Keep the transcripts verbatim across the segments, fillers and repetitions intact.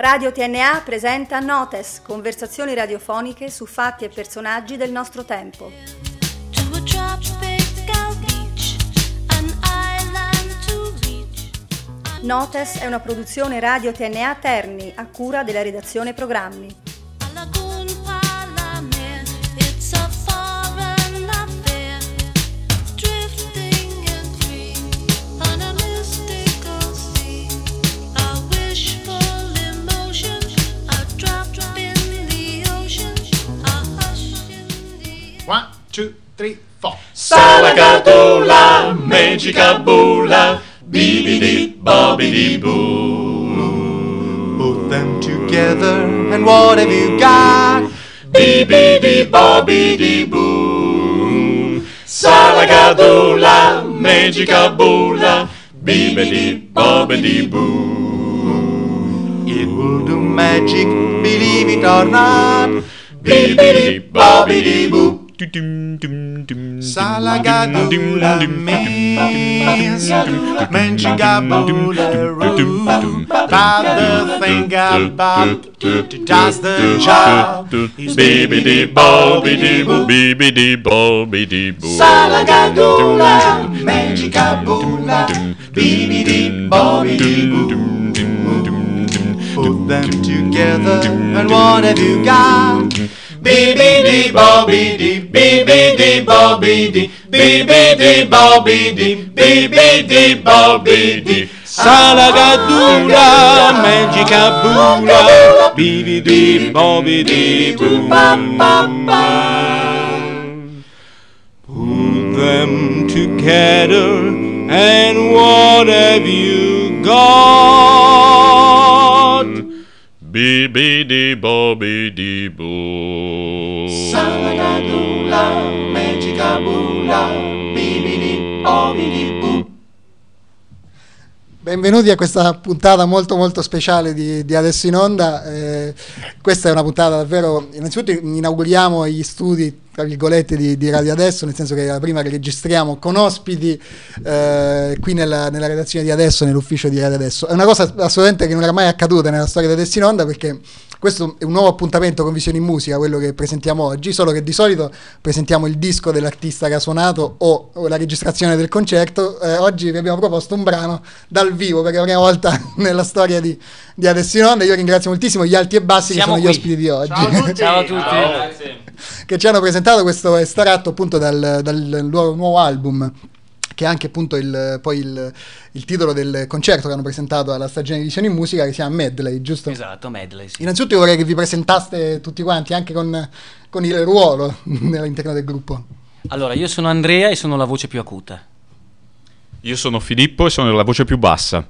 Radio T N A presenta Notes, conversazioni radiofoniche su fatti e personaggi del nostro tempo. Notes è una produzione Radio T N A Terni a cura della redazione programmi. One, two, three, four. Salagadoola, magica bula, bibidi bobidi boo. Put them together and what have you got? Bibidi bobidi boo. Salagadoola, magica bula, bibidi bobidi boo. It will do magic, believe it or not. Bibidi bobidi boo. Salagadoola means Mangigabularoo. But the thing about it does the job is Bibidi bobidi boo, bibidi bobidi boo. Salagadoola Mangigabular, bibidi bobidi boo. Put them together and what have you got? Bibidi bobidi, bibidi bobidi, bibidi bobidi, bibidi bobidi. Salagadoola, magica bula, bibidi bobidi boom. Put them together and what have you got? Bibidi bobidi boo. Salagadoola, magica bula, bibidi bobidi boo. Benvenuti a questa puntata molto molto speciale di, di Adesso in Onda. Eh, questa è una puntata davvero, innanzitutto inauguriamo gli studi tra virgolette di, di Radio Adesso, nel senso che è la prima che registriamo con ospiti eh, qui nella, nella redazione di Adesso, nell'ufficio di Radio Adesso. È una cosa assolutamente che non era mai accaduta nella storia di Adesso in Onda, perché questo è un nuovo appuntamento con Visioni in Musica, quello che presentiamo oggi, solo che di solito presentiamo il disco dell'artista che ha suonato o, o la registrazione del concerto. Eh, oggi vi abbiamo proposto un brano dal vivo per la prima volta nella storia di, di Adesso in Onda. Io ringrazio moltissimo gli Alti e Bassi, Siamo che sono qui. gli ospiti di oggi. Ciao a tutti. Ciao a tutti. Ciao. Che ci hanno presentato questo estratto appunto dal, dal loro nuovo album, che è anche appunto il, poi il, il titolo del concerto che hanno presentato alla stagione di Visioni in Musica, che si chiama Medley, giusto? Esatto, Medley, sì. Innanzitutto io vorrei che vi presentaste tutti quanti, anche con, con il ruolo all'interno del gruppo. Allora, io sono Andrea e sono la voce più acuta. Io sono Filippo e sono la voce più bassa.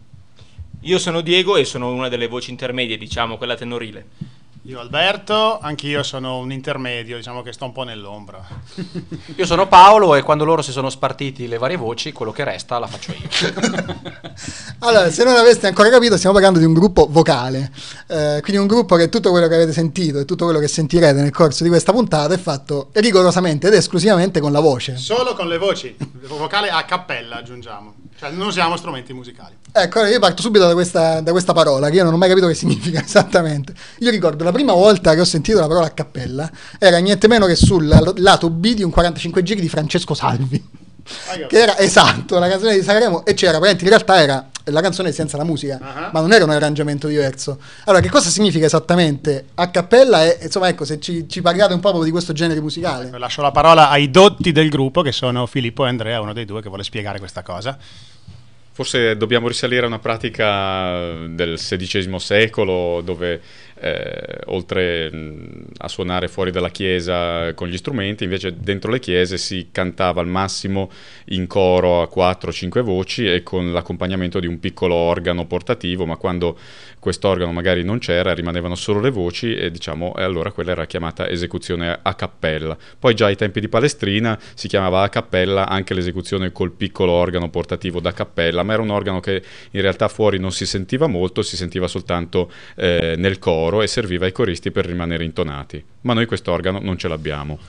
Io sono Diego e sono una delle voci intermedie, diciamo, quella tenorile. Io Alberto, anch'io sono un intermedio, diciamo che sto un po' nell'ombra. Io sono Paolo e quando loro si sono spartiti le varie voci, quello che resta la faccio io. Allora, se non aveste ancora capito, stiamo parlando di un gruppo vocale, eh, quindi un gruppo che tutto quello che avete sentito e tutto quello che sentirete nel corso di questa puntata è fatto rigorosamente ed esclusivamente con la voce. Solo con le voci, vocale a cappella aggiungiamo, cioè non usiamo strumenti musicali. Ecco, io parto subito da questa, da questa parola, che io non ho mai capito che significa esattamente. Io ricordo la prima volta che ho sentito la parola a cappella era niente meno che sul lato B di un quarantacinque giri di Francesco Salvi, che era esatto la canzone di Sanremo, e c'era, in realtà era la canzone senza la musica, uh-huh. ma non era un arrangiamento diverso. Allora, che cosa significa esattamente a cappella? E insomma, ecco, se ci, ci parlate un po' proprio di questo genere musicale. Lascio la parola ai dotti del gruppo, che sono Filippo e Andrea, uno dei due che vuole spiegare questa cosa. Forse dobbiamo risalire a una pratica del sedicesimo secolo, dove eh, oltre mh, a suonare fuori dalla chiesa con gli strumenti, invece dentro le chiese si cantava al massimo in coro a quattro o cinque voci e con l'accompagnamento di un piccolo organo portativo, ma quando quest'organo magari non c'era rimanevano solo le voci e diciamo e allora quella era chiamata esecuzione a cappella. Poi già ai tempi di Palestrina si chiamava a cappella anche l'esecuzione col piccolo organo portativo da cappella, ma era un organo che in realtà fuori non si sentiva molto, si sentiva soltanto eh, nel coro e serviva ai coristi per rimanere intonati, ma noi quest'organo non ce l'abbiamo.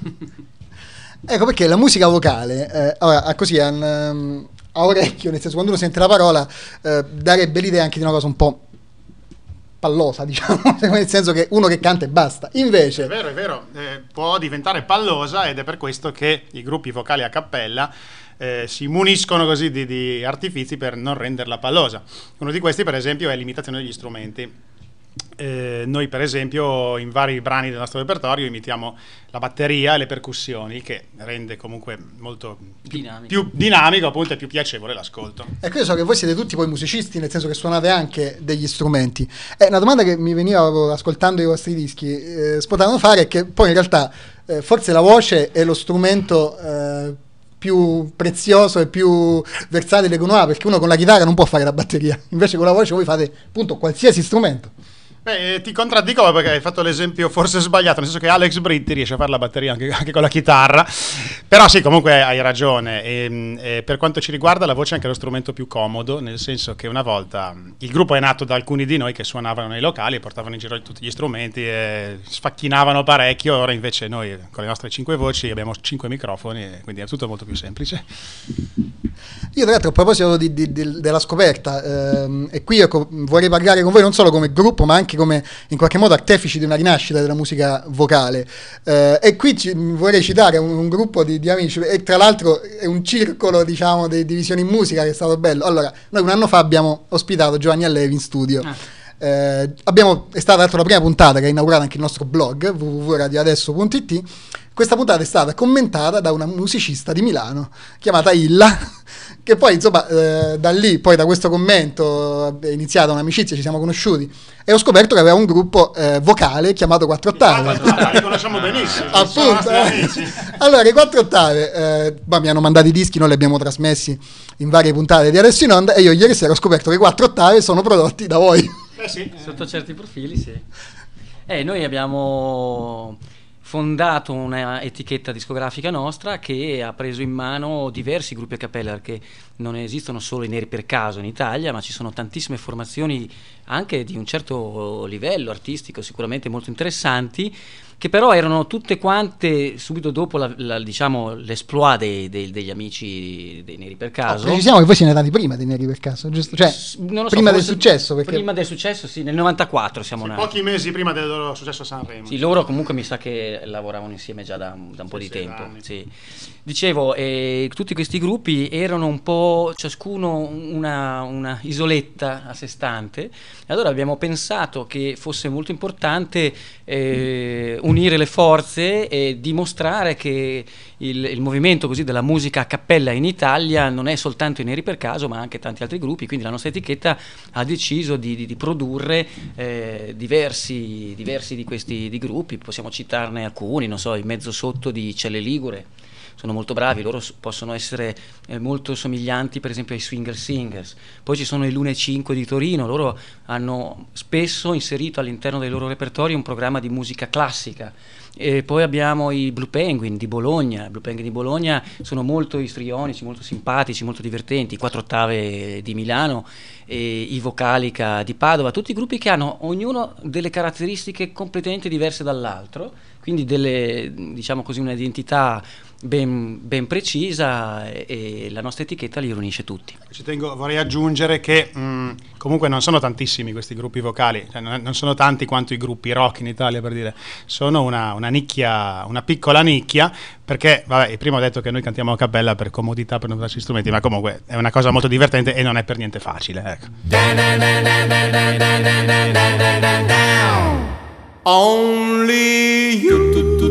Ecco perché la musica vocale eh, ora, così a, a orecchio, nel senso, quando uno sente la parola eh, darebbe l'idea anche di una cosa un po' pallosa, diciamo, nel senso che uno che canta e basta. Invece è vero, è vero, eh, può diventare pallosa, ed è per questo che i gruppi vocali a cappella eh, si muniscono così di, di artifizi per non renderla pallosa. Uno di questi, per esempio, è l'imitazione degli strumenti. Eh, noi per esempio in vari brani del nostro repertorio imitiamo la batteria e le percussioni, che rende comunque molto più dinamico, più dinamico appunto, e più piacevole l'ascolto. Ecco, io so che voi siete tutti poi musicisti, nel senso che suonate anche degli strumenti. È una domanda che mi veniva ascoltando i vostri dischi, eh, si potevano fare, è che poi in realtà eh, forse la voce è lo strumento eh, più prezioso e più versatile che uno ha, perché uno con la chitarra non può fare la batteria, invece con la voce voi fate appunto qualsiasi strumento. Beh, ti contraddico perché hai fatto l'esempio forse sbagliato, nel senso che Alex Britti riesce a fare la batteria anche, anche con la chitarra, però sì, comunque hai ragione. E, e per quanto ci riguarda, la voce è anche lo strumento più comodo, nel senso che una volta il gruppo è nato da alcuni di noi che suonavano nei locali e portavano in giro tutti gli strumenti e sfacchinavano parecchio. Ora invece noi con le nostre cinque voci abbiamo cinque microfoni, e quindi è tutto molto più semplice. Io tra l'altro, a proposito di, di, di, della scoperta, ehm, e qui ecco, vorrei parlare con voi non solo come gruppo ma anche come in qualche modo artefici di una rinascita della musica vocale, eh, e qui ci, vorrei citare un, un gruppo di, di amici, e tra l'altro è un circolo, diciamo, di divisioni in musica che è stato bello. Allora, noi un anno fa abbiamo ospitato Giovanni Allevi in studio. Ah. Eh, abbiamo, è stata la prima puntata che ha inaugurato anche il nostro blog w w w punto radio adesso punto i t. Questa puntata è stata commentata da una musicista di Milano chiamata Illa, che poi insomma eh, da lì, poi da questo commento è iniziata un'amicizia, ci siamo conosciuti e ho scoperto che aveva un gruppo eh, vocale chiamato Quattro Ottave. Li conosciamo benissimo. Appunto, eh. Allora i Quattro Ottave eh, bah, mi hanno mandato i dischi, noi li abbiamo trasmessi in varie puntate di Adesso in Onda, e io ieri sera ho scoperto che i Quattro Ottave sono prodotti da voi. Eh sì. Sotto certi profili sì. Eh, noi abbiamo fondato una etichetta discografica nostra che ha preso in mano diversi gruppi a cappella, perché non esistono solo i Neri per Caso in Italia, ma ci sono tantissime formazioni anche di un certo livello artistico, sicuramente molto interessanti, che però erano tutte quante subito dopo la, la, diciamo l'esploit dei, dei, degli amici dei Neri per Caso. Oh, precisiamo che voi siete nati prima dei Neri per Caso, giusto? Cioè, non lo so, prima del successo, perché... prima del successo sì, nel novantaquattro siamo sì, nati, pochi mesi prima del loro successo a Sanremo. Sì, loro comunque mi sa che lavoravano insieme già da, da un po' sì, di tempo sì. Dicevo, eh, tutti questi gruppi erano un po' ciascuno una, una isoletta a sé stante, e allora abbiamo pensato che fosse molto importante eh, unire le forze e dimostrare che il, il movimento così della musica a cappella in Italia non è soltanto i Neri per Caso, ma anche tanti altri gruppi. Quindi la nostra etichetta ha deciso di, di, di produrre eh, diversi, diversi di questi di gruppi. Possiamo citarne alcuni, non so, i Mezzo Sotto di Celle Ligure, sono molto bravi, loro possono essere eh, molto somiglianti per esempio ai Swinger Singers. Poi ci sono i Lune cinque di Torino, loro hanno spesso inserito all'interno dei loro repertori un programma di musica classica. E poi abbiamo i Blue Penguin di Bologna. I Blue Penguin di Bologna sono molto istrionici, molto simpatici, molto divertenti. I Quattro Ottave di Milano, e i Vocalica di Padova, tutti gruppi che hanno ognuno delle caratteristiche completamente diverse dall'altro, quindi delle, diciamo così, un'identità ben, ben precisa, e, e la nostra etichetta li riunisce tutti. Ci tengo, vorrei aggiungere che mh, comunque non sono tantissimi questi gruppi vocali, cioè non, non sono tanti quanto i gruppi rock in Italia, per dire, sono una, una nicchia, una piccola nicchia, perché vabbè, prima ho detto che noi cantiamo a cappella per comodità, per non darci strumenti, ma comunque è una cosa molto divertente e non è per niente facile, ecco. Only you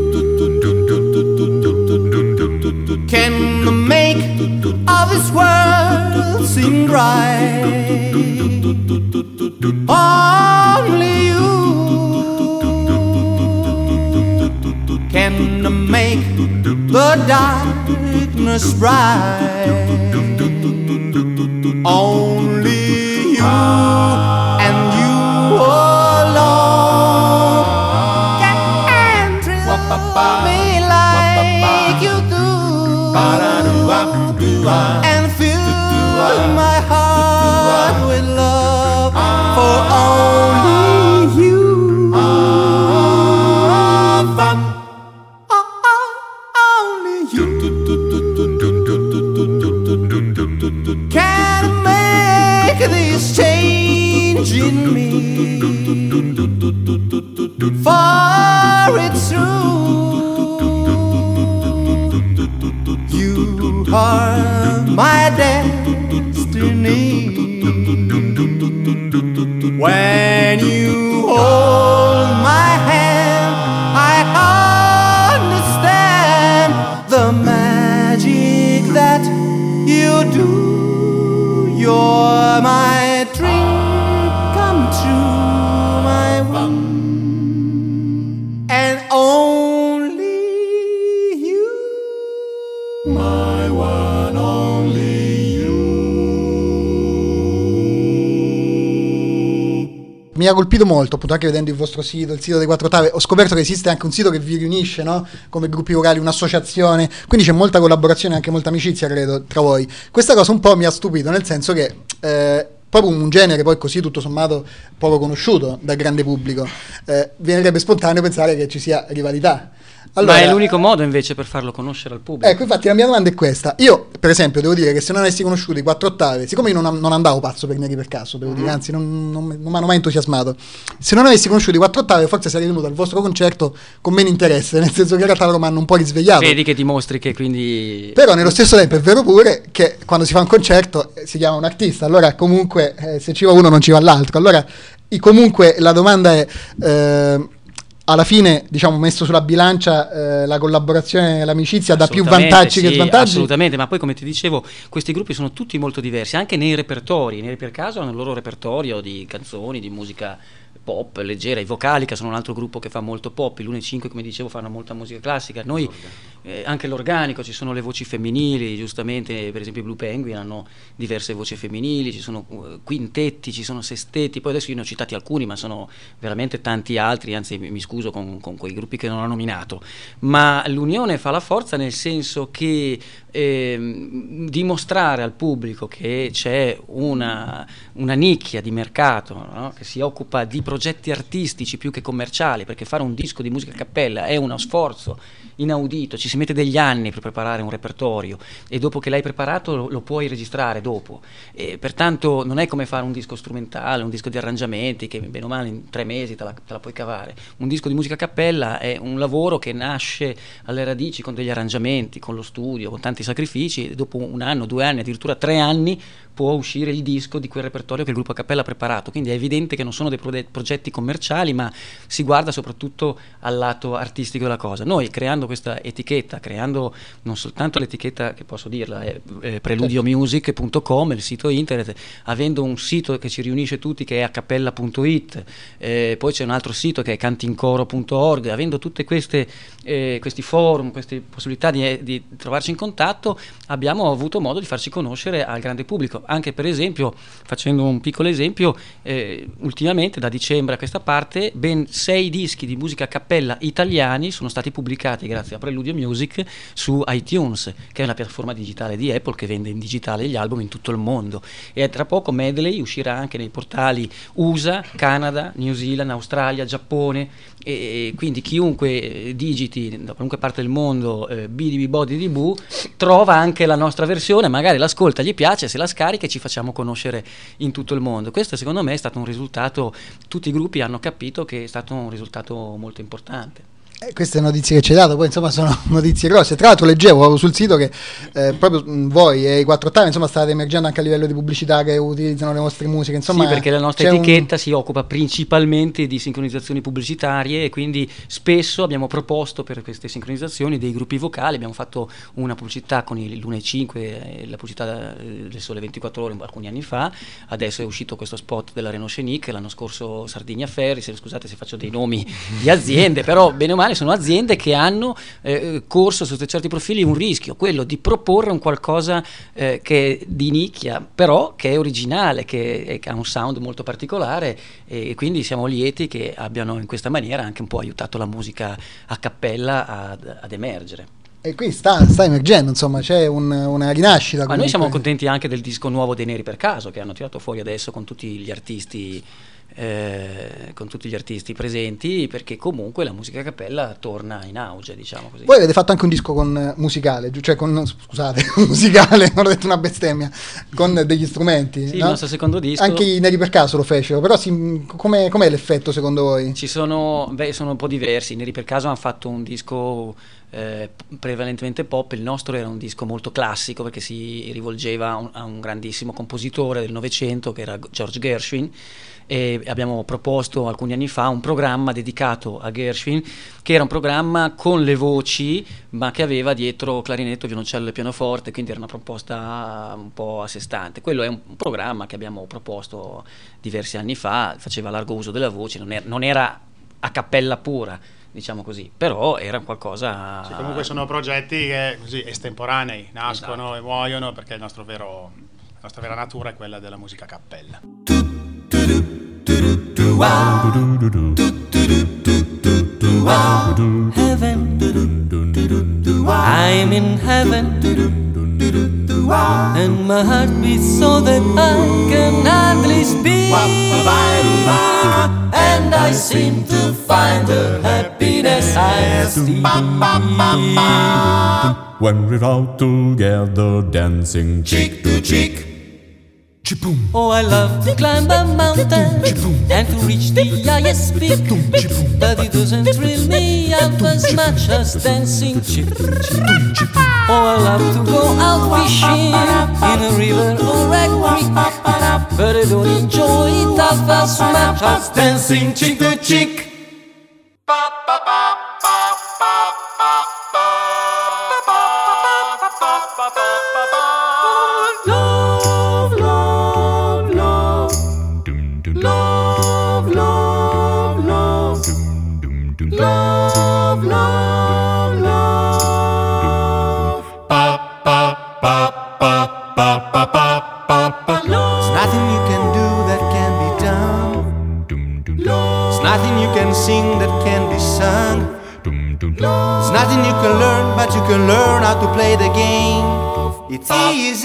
can make all this world seem right. Only you can make the darkness bright. Only you and you alone can thrill me like you do, and fill my heart with love, for only you only you can make this change in me. part of my destiny. When you hold my hand, I understand the magic that you do. You're my dream come true, my one and only you, my one only you. Mi ha colpito molto, appunto, anche vedendo il vostro sito, il sito dei Quattro Ottave. Ho scoperto che esiste anche un sito che vi riunisce, no? Come gruppi vocali, un'associazione, quindi c'è molta collaborazione e anche molta amicizia, credo, tra voi. Questa cosa un po' mi ha stupito, nel senso che eh, proprio un genere poi così tutto sommato poco conosciuto dal grande pubblico, eh, viene spontaneo pensare che ci sia rivalità. Allora, ma è l'unico modo invece per farlo conoscere al pubblico. Ecco, infatti la mia domanda è questa. Io, per esempio, devo dire che se non avessi conosciuto i Quattro Ottave, siccome io non, non andavo pazzo per Neri per caso, devo dire, anzi non, non, non mi hanno mai entusiasmato, se non avessi conosciuto i Quattro Ottave forse sarei venuto al vostro concerto con meno interesse, nel senso che in realtà loro mi hanno un po' risvegliato. Vedi che dimostri che quindi... Però nello stesso tempo è vero pure che quando si fa un concerto eh, si chiama un artista, allora comunque eh, se ci va uno non ci va l'altro. Allora i, comunque la domanda è... Eh, alla fine, diciamo, messo sulla bilancia eh, la collaborazione e l'amicizia dà più vantaggi sì, che svantaggi? Assolutamente, ma poi come ti dicevo questi gruppi sono tutti molto diversi, anche nei repertori. Neri per caso hanno il loro repertorio di canzoni, di musica pop leggera. I Vocalica sono un altro gruppo che fa molto pop, i Lune cinque, come dicevo, fanno molta musica classica. Noi eh, anche l'organico, ci sono le voci femminili, giustamente, per esempio i Blue Penguin hanno diverse voci femminili, ci sono uh, quintetti, ci sono sestetti, poi adesso io ne ho citati alcuni, ma sono veramente tanti altri, anzi mi, mi scuso con, con quei gruppi che non ho nominato, ma l'unione fa la forza, nel senso che eh, dimostrare al pubblico che c'è una, una nicchia di mercato, no? Che si occupa di progetti artistici più che commerciali, perché fare un disco di musica a cappella è uno sforzo inaudito, ci si mette degli anni per preparare un repertorio e dopo che l'hai preparato lo, lo puoi registrare dopo, e pertanto non è come fare un disco strumentale, un disco di arrangiamenti che bene o male in tre mesi te la, te la puoi cavare. Un disco di musica a cappella è un lavoro che nasce alle radici con degli arrangiamenti, con lo studio, con tanti sacrifici, e dopo un anno, due anni, addirittura tre anni può uscire il disco di quel repertorio che il gruppo a cappella ha preparato. Quindi è evidente che non sono dei pro- progetti commerciali, ma si guarda soprattutto al lato artistico della cosa. Noi creando questa etichetta, creando non soltanto l'etichetta, che posso dirla, è, è preludio music punto com, il sito internet, avendo un sito che ci riunisce tutti che è a cappella punto it, eh, poi c'è un altro sito che è cantincoro punto org, avendo tutte queste eh, questi forum, queste possibilità di, di trovarci in contatto, abbiamo avuto modo di farci conoscere al grande pubblico. Anche per esempio, facendo un piccolo esempio, eh, ultimamente da dicembre a questa parte ben sei dischi di musica a cappella italiani sono stati pubblicati grazie a Preludio Music su iTunes, che è una piattaforma digitale di Apple che vende in digitale gli album in tutto il mondo, e tra poco Medley uscirà anche nei portali U S A, Canada, New Zealand, Australia, Giappone, e quindi chiunque digiti da qualunque parte del mondo eh, B D B Body di Boo trova anche la nostra versione, magari l'ascolta, gli piace, se la scarica e ci facciamo conoscere in tutto il mondo. Questo secondo me è stato un risultato, tutti i gruppi hanno capito che è stato un risultato molto importante. Eh, queste notizie che ci hai dato poi insomma sono notizie grosse. Tra l'altro leggevo proprio sul sito che eh, proprio mh, voi e i Quattro Ottave insomma state emergendo anche a livello di pubblicità, che utilizzano le vostre musiche, insomma. Sì, perché la nostra c'è etichetta un... si occupa principalmente di sincronizzazioni pubblicitarie, e quindi spesso abbiamo proposto per queste sincronizzazioni dei gruppi vocali. Abbiamo fatto una pubblicità con il Lune cinque, eh, la pubblicità del Sole ventiquattro Ore alcuni anni fa, adesso è uscito questo spot della Renault Scenic, l'anno scorso Sardinia Ferri, se, scusate se faccio dei nomi di aziende, però bene o male sono aziende che hanno eh, corso sotto certi profili un rischio, quello di proporre un qualcosa eh, che è di nicchia, però che è originale, che, è, che ha un sound molto particolare, e quindi siamo lieti che abbiano in questa maniera anche un po' aiutato la musica a cappella ad, ad emergere. E qui sta, sta emergendo, insomma, c'è un, una rinascita. Ma comunque. Noi siamo contenti anche del disco nuovo dei Neri per caso, che hanno tirato fuori adesso con tutti gli artisti Eh, con tutti gli artisti presenti, perché comunque la musica a cappella torna in auge, diciamo così. Voi avete fatto anche un disco con musicale, cioè con, scusate, musicale, non ho detto una bestemmia, con degli strumenti. Sì, no? Il nostro secondo disco. Anche i Neri per caso lo fecero, però si, com'è, com'è l'effetto secondo voi? Ci sono, beh, sono un po' diversi. I Neri per caso hanno fatto un disco eh, prevalentemente pop. Il nostro era un disco molto classico perché si rivolgeva a un, a un grandissimo compositore del Novecento che era George Gershwin, e abbiamo proposto alcuni anni fa un programma dedicato a Gershwin, che era un programma con le voci ma che aveva dietro clarinetto, violoncello e pianoforte, quindi era una proposta un po' a sé stante. Quello è un, un programma che abbiamo proposto diversi anni fa, faceva largo uso della voce, non era, non era a cappella pura, diciamo così, però era qualcosa. Sì, comunque sono progetti che così estemporanei, nascono, esatto, e muoiono, perché il nostro vero, la nostra vera natura è quella della musica a cappella. Heaven, I'm in heaven, and my heart beats so that I can hardly speak, and I seem to find the happiness I seek when we're out together dancing cheek to cheek. Oh, I love to climb a mountain and to reach the highest peak, but it doesn't thrill me half as much as dancing chick. Oh, I love to go out fishing in a river or a creek, but I don't enjoy it half as much as dancing chick to chick. Love, love, love. There's nothing you can do that can be done. There's nothing you can sing that can be sung. There's nothing you can learn, but you can learn how to play the game. It's easy.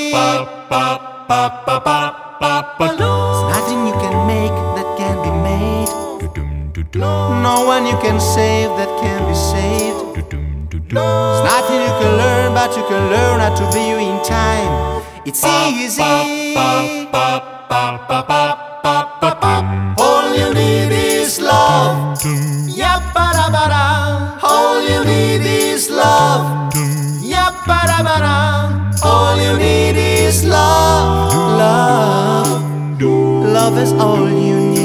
There's nothing you can make that can be made. No one you can save that can be saved. There's nothing you can learn, but you can learn how to be you in time. It's easy. All you need is love. Yapparabara. All you need is love. Yapparabara. All you need is love. Love. Love is all you need.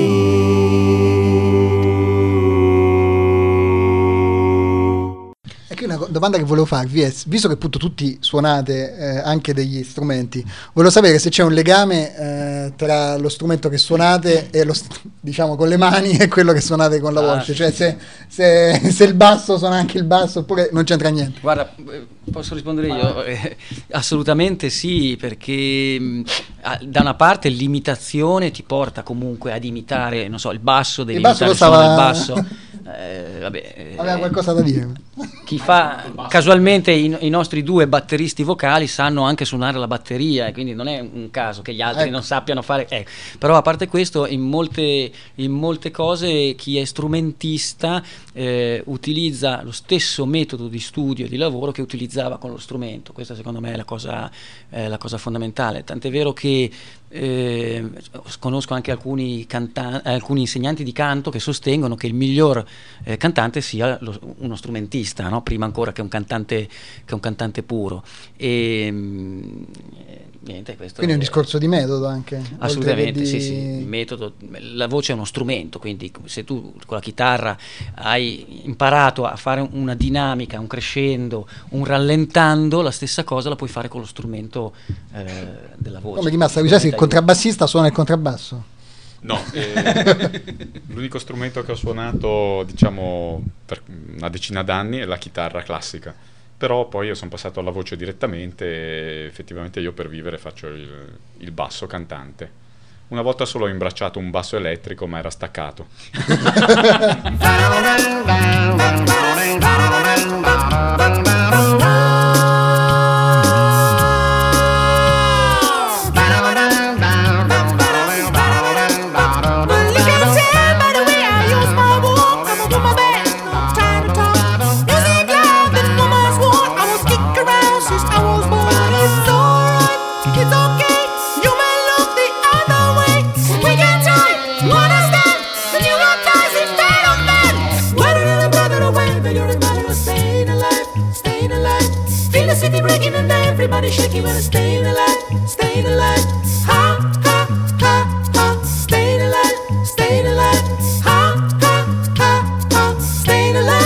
Una domanda che volevo farvi è, visto che appunto tutti suonate eh, anche degli strumenti, volevo sapere se c'è un legame eh, tra lo strumento che suonate e lo, diciamo, con le mani e quello che suonate con la ah, voce, sì, cioè sì. Se, se, se il basso suona anche il basso oppure non c'entra niente. Guarda, posso rispondere io? Eh, assolutamente sì, perché mh, da una parte l'imitazione ti porta comunque ad imitare, non so, il basso, devi il basso imitare il suono del stava... basso. Eh, vabbè, aveva qualcosa da dire. Chi fa casualmente i, i nostri due batteristi vocali sanno anche suonare la batteria, e quindi non è un caso che gli altri ecco. non sappiano fare. Eh. Però a parte questo, in molte, in molte cose chi è strumentista eh, utilizza lo stesso metodo di studio e di lavoro che utilizzava con lo strumento. Questa secondo me è la cosa, eh, la cosa fondamentale. Tant'è vero che Eh, conosco anche alcuni, canta- alcuni insegnanti di canto che sostengono che il miglior eh, cantante sia lo, uno strumentista, no? Prima ancora che un cantante, che un cantante puro. E, mh, niente, questo quindi è un è, discorso di metodo anche. assolutamente di... sì, sì, metodo. La voce è uno strumento, quindi se tu con la chitarra hai imparato a fare una dinamica, un crescendo, un rallentando, la stessa cosa la puoi fare con lo strumento eh, della voce. Come Massa, il contrabbassista suona il contrabbasso? No, eh, l'unico strumento che ho suonato, diciamo, per una decina d'anni è la chitarra classica. Però poi io sono passato alla voce direttamente e effettivamente io per vivere faccio il, il basso cantante. Una volta solo ho imbracciato un basso elettrico, ma era staccato. Away. staying alive. Feel the city breaking and everybody shaking when I'm staying alive, staying alive. Ha, ha, ha, ha, staying alive, staying alive. Ha, ha, ha, ha, staying alive.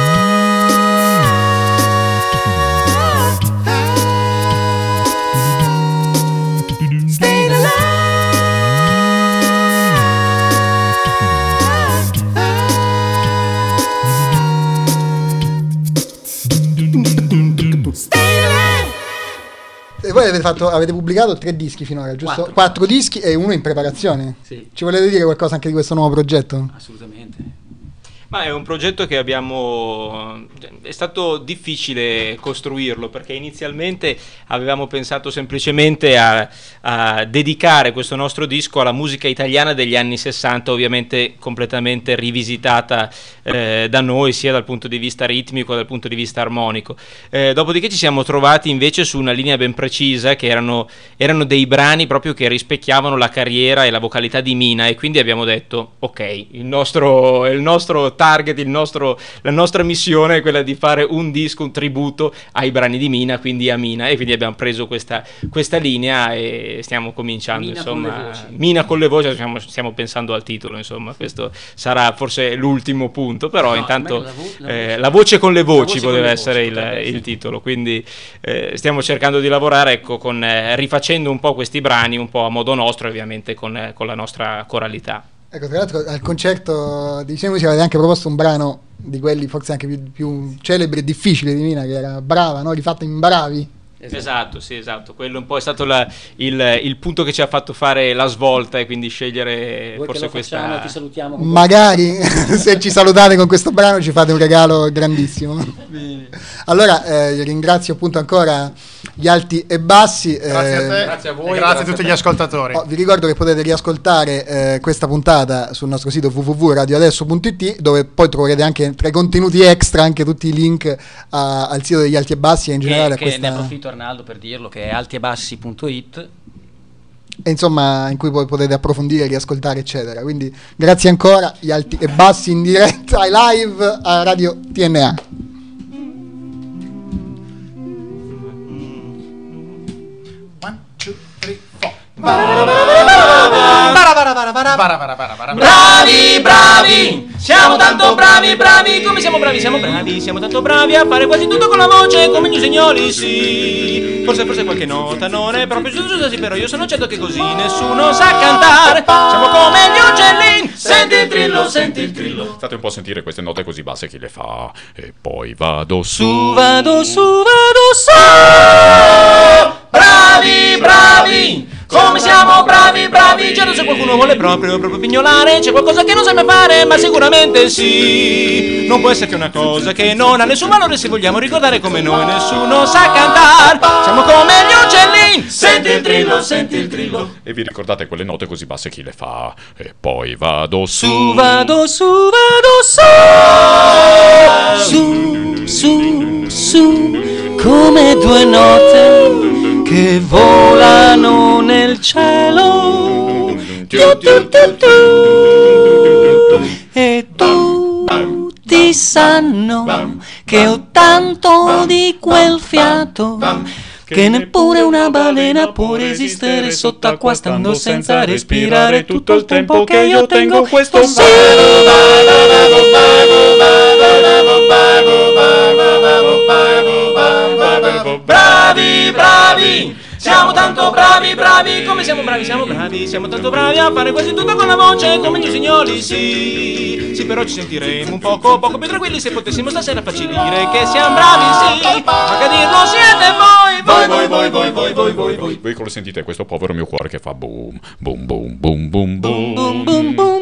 Staying alive. E voi avete, fatto, avete pubblicato tre dischi finora, giusto? Quattro. Quattro dischi e uno in preparazione. Sì. Ci volete dire qualcosa anche di questo nuovo progetto? Assolutamente. Ma è un progetto che abbiamo... è stato difficile costruirlo perché inizialmente avevamo pensato semplicemente a, a dedicare questo nostro disco alla musica italiana degli anni sessanta, ovviamente completamente rivisitata eh, da noi sia dal punto di vista ritmico che dal punto di vista armonico. Eh, dopodiché ci siamo trovati invece su una linea ben precisa che erano, erano dei brani proprio che rispecchiavano la carriera e la vocalità di Mina, e quindi abbiamo detto ok, il nostro, il nostro target, il nostro, la nostra missione è quella di fare un disco, un tributo ai brani di Mina, quindi a Mina, e quindi abbiamo preso questa, questa linea e stiamo cominciando. Mina insomma, con le voci. Mina con le voci, stiamo, stiamo pensando al titolo, insomma, questo sarà forse l'ultimo punto, però No, intanto la vo- la eh, voce. la voce con le voci voce poteva con le essere voci, il, potrebbe, il sì. titolo, quindi eh, stiamo cercando di lavorare, ecco, con, eh, rifacendo un po' questi brani un po' a modo nostro, ovviamente con, eh, con la nostra coralità. Ecco, tra l'altro al concerto di Cine Musica avete anche proposto un brano di quelli forse anche più, più celebri e difficili di Mina, che era Brava, no? Rifatta in Bravi. Esatto, sì, esatto. Quello un po' è stato la, il, il punto che ci ha fatto fare la svolta e quindi scegliere Vuoi forse che lo questa. facciamo, ti salutiamo con Magari se ci salutate con questo brano ci fate un regalo grandissimo. Bene. Allora eh, ringrazio appunto ancora gli alti e bassi. Grazie a eh, te, grazie a voi, e grazie, grazie a tutti a te. gli ascoltatori. oh, vi ricordo che potete riascoltare eh, questa puntata sul nostro sito w w w punto radio adesso punto i t, dove poi troverete anche tra i contenuti extra anche tutti i link a- al sito degli alti e bassi e in generale che, a che ne questa, approfitto, Arnaldo, per dirlo, che è alti e bassi punto it. e insomma in cui poi potete approfondire, riascoltare eccetera. Quindi grazie ancora, gli alti e bassi in diretta live a Radio T N A. One, two, three, four. Bravi, bravi, siamo tanto bravi, bravi, come siamo bravi, siamo bravi, siamo tanto bravi a fare quasi tutto con la voce, come gli usignoli, sì. Forse, forse qualche nota non è proprio giusta, sì, però io sono certo che così nessuno sa cantare. Siamo come gli uccellini, senti il trillo, senti il trillo. State un po' a sentire queste note così basse, chi le fa? E poi vado su. Su, vado su, vado su. Bravi, bravi, come siamo bravi, bravi. Certo, se qualcuno vuole proprio, proprio pignolare, c'è qualcosa che non sa mai fare, ma sicuramente sì. Non può essere che una cosa che non ha nessun valore, se vogliamo ricordare come noi nessuno sa cantare. Siamo come gli uccellini, senti il trillo, senti il trillo. E vi ricordate quelle note così basse, chi le fa? E poi vado su. Su, vado su, vado su. Su, su, su, come due note che volano nel cielo. Tu, tu, tu, tu. E tutti sanno che ho tanto di quel fiato che neppure una balena può resistere sott'acqua stando senza respirare tutto il tempo che io tengo questo sì. Bravi, bravi, siamo tanto bravi, bravi, come siamo bravi, siamo bravi, siamo tanto bravi a fare quasi tutto con la voce, come gli usignoli, sì. Sì, però ci sentiremo un poco, poco più tranquilli se potessimo stasera farci dire che siamo bravi, sì. Ma che dirlo siete voi, voi, voi, voi, voi, voi, voi, voi, voi. Voi cosa sentite questo povero mio cuore che fa boom, boom, boom, boom, boom, boom. Boom, boom, boom.